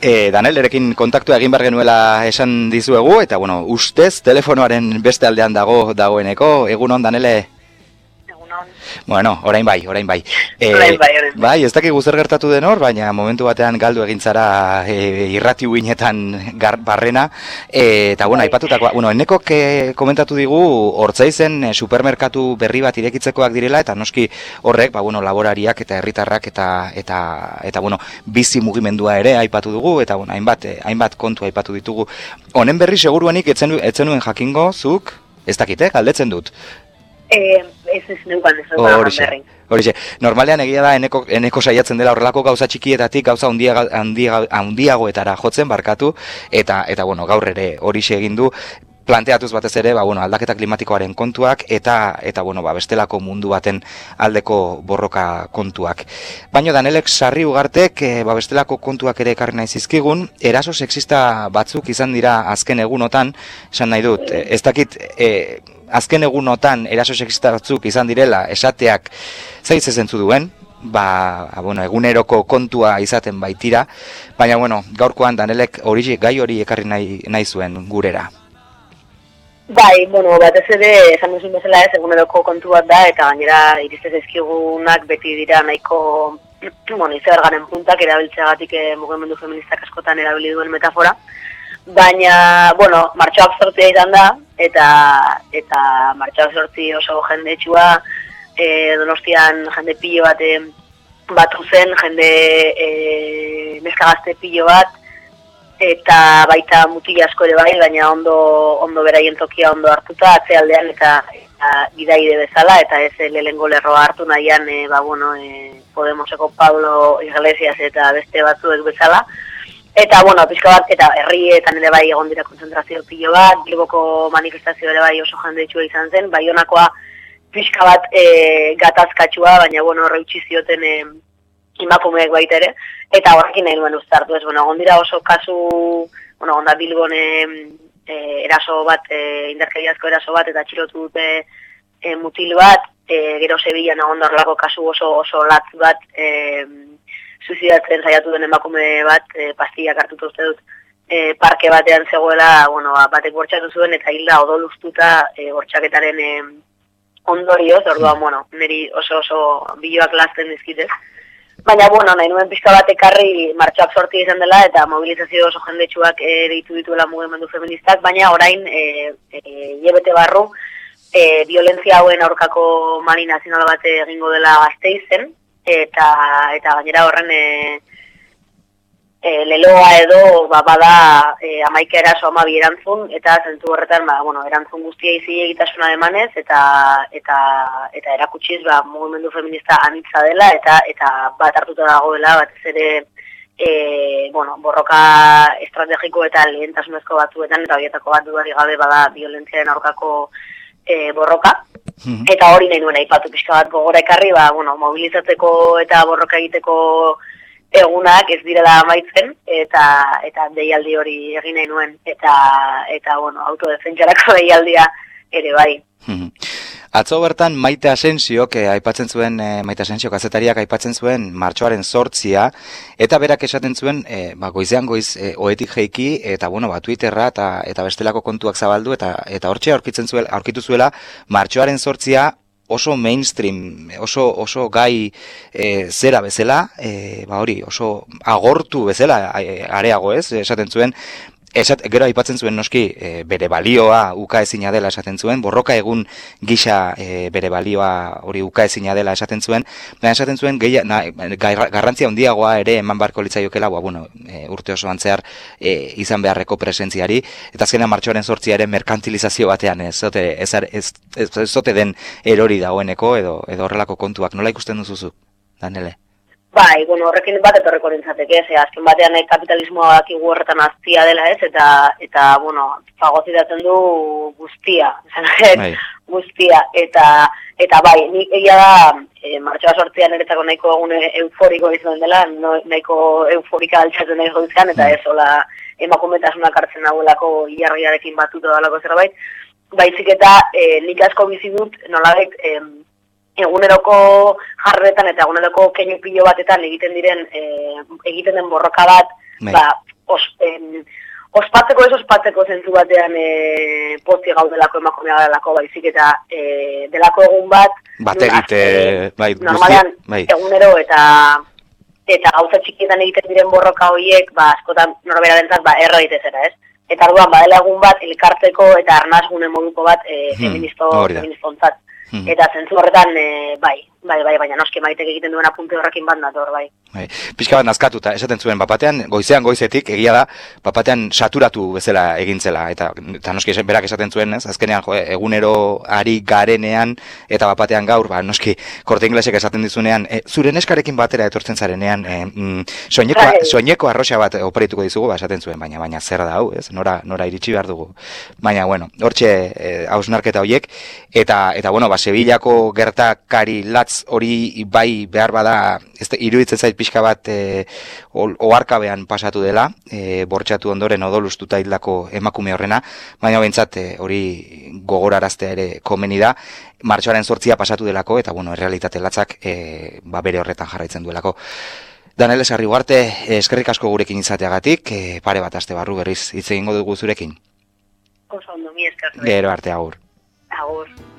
Daneelerekin kontaktua egin behar genuela esan dizuegu, eta bueno, ustez telefonoaren beste aldean dagoeneko. Egunon, Danele? Bueno, orain bai. Bai, ez dakigu zer gertatu den hor, baina momentu batean galdu egin zara irrati uinetan barrena, eta bueno, aipatutakoa, enekok komentatu digu Ortzaizen supermerkatu berri bat irekitzekoak direla, eta noski horrek, laborariak eta herritarrak eta bizi mugimendua ere aipatu dugu, eta hainbat kontu aipatu ditugu. Honen berri seguruenik etzenuen jakingo, zuk, ez dakite, galdetzen dut. Ez neukan ez berri. Horixe, normalean egia da eneko saiatzen dela horrelako gauza txikietatik gauza handiagoetara jotzen barkatu, eta gaur ere horixe egin du, planteatuz batez ere, aldaketa klimatikoaren kontuak eta bestelako mundu baten aldeko borroka kontuak. Baina Danelek sarri ugartek bestelako kontuak ere ekarri nahi zizkigun, eraso sexista batzuk izan dira azken egunotan, esan nahi dut, ez dakit azken egunotan eraso sexista batzuk izan direla esateak zaiz zentzu duen, eguneroko kontua izaten baitira, baina gaurkoan Danelek gai hori ekarri nahi zuen gurera. Bai, batez ere, esan duzun bezala ez, eguneroko kontu bat da, eta gainera iristez ezkigunak beti dira nahiko, izebergaren puntak erabiltzeagatik mugimendu feministak askotan erabili duen metafora. Baina, martxoak zortzia izan da, eta martxoak zortzi oso jendetsua, Donostian jende pilo bat batu zen, jende neska gazte pilo bat, eta baita mutila asko ere bai, baina ondo beraien tokia ondo hartuta, atzealdean eta gidaide bezala, eta ez lehengo lerroa hartu nahian, Podemoseko Pablo Iglesias eta beste batzuek bezala. Eta, pixka bat, eta herrietan ere bai egon dira kontzentrazio pilo bat, Bilboko manifestazio ere bai oso jendetsua izan zen, Baionakoa pixka bat gatazkatsua, baina, horre utzi zioten emakumeek baita ere, eta horrekin nahi nuen uztartu ez, egon dira oso kasu, egon da Bilbon eraso bat, indarkeriazko eraso bat, eta txilotu dute mutil bat, gero Sevillan egon da horrelako kasu oso latz bat, suizidatzen saiatu den emakume bat, pastillak hartuta uste dut, parke batean zegoela, batek bortxatu zuen, eta hilda odoluztuta bortxaketaren ondorioz, orduan, niri oso biloak lazten dizkitez. Baina, nahi nuen pixka bat ekarri martxoak sortia izan dela, eta mobilizazio oso jendetsuak deitu dituela mugimendu feministak, baina orain, hilabete barru, violentzia hauen aurkako mani nazional bat egingo dela Gasteizen, eta gainera horren leloa edo bada 11 eraso 12 erantzun, eta zentzu horretan erantzun guztia izi egitasuna emanez, eta erakutsiz mugimendu feminista anitza dela, eta bat hartuta dagoela, batez ere borroka estrategiko eta lehentasunezko batzuetan, eta horietako bat dudari gabe bada violentziaren aurkako borroka. Eta hori nahi nuen aipatu pixka bat gogora ekarri, mobilizatzeko eta borroka egiteko egunak ez direla amaitzen, eta deialdi hori egin nahi nuen, eta autodefentsarako deialdia ere bai. Atzo bertan Maite Asensiok aipatzen zuen, Maite Asensiok kazetariak aipatzen zuen martxoaren 8, eta berak esaten zuen, goizean goiz ohetik jeiki, eta Twitterra eta bestelako kontuak zabaldu, eta hortxe aurkitu zuela martxoaren 8 oso mainstream, oso gai zera bezala, oso agortu bezala areago ez, esaten zuen, gero aipatzen zuen noski bere balioa ukaezina dela esaten zuen, borroka egun gisa bere balioa hori ukaezina dela esaten zuen, baina esaten zuen garrantzia handiagoa ere eman barko litzaiokela, urte osoan zehar izan beharreko presentziari, eta azkenean martxoaren 8 ere merkantilizazio batean ez zote den erori dagoeneko edo horrelako kontuak. Nola ikusten duzuzuk, Danele? Bai, horrekin bat etorreko nintzateke, azken batean kapitalismoak igu horretan aztia dela ez, eta fagozitatzen du guztia, guztia, eta bai, nik egia da, martxoa 8 niretzako nahiko egun euforiko izan dela, nahiko euforika altxatzen nahi joizkan, eta ez, emakumetasunak hartzen nagoelako hilarriarekin batuta dalako zerbait, baizik eta nik asko bizi dut, nolabait, eguneroko jarretan eta eguneroko keinu pilo batetan egiten den borroka bat, ospatzeko zentzu batean pozi gaudelako emakumea garelako baizik eta delako egun bat normalean egunero eta gauza txikietan egiten diren borroka horiek askotan norberarentzat erro egitezera, ez? Eta orduan badela egun bat elkartzeko eta arnasgune moduko bat feministontzat. Eta zentzu horretan, baina noski Maitek egiten duen apunte horrekin bat nator, bai. Pixka bat nazkatuta, esaten zuen, bapatean, goizetik, egia da, bapatean saturatu bezala egintzela, eta noski berak esaten zuen, ez, azkenean, egunero ari garenean, eta bapatean gaur, noski, Korte Inglesek esaten dizunean, zure neskarekin batera etortzen zarenean, soineko arroxa bat operituko dizugu, esaten zuen, baina zer da hau, ez, nora iritsi behar dugu. Baina, bueno, hortxe hausnarketa horiek, eta bueno, Sevillako gertakari latz hori bai behar bada, iruditzen zait pixka bat oharkabean pasatu dela, bortxatu ondoren odolustuta hildako emakume horrena, baina behintzat hori gogoraraztea ere komeni da, martxoaren 8 pasatu delako, eta bueno, errealitate latzak bere horretan jarraitzen duelako. Danele Sarrigarte, eskerrik asko gurekin izateagatik, pare bat aste barru berriz hitz egingo dugu zurekin. Oso ondo, mi esker. Gero arte, agur. Agur.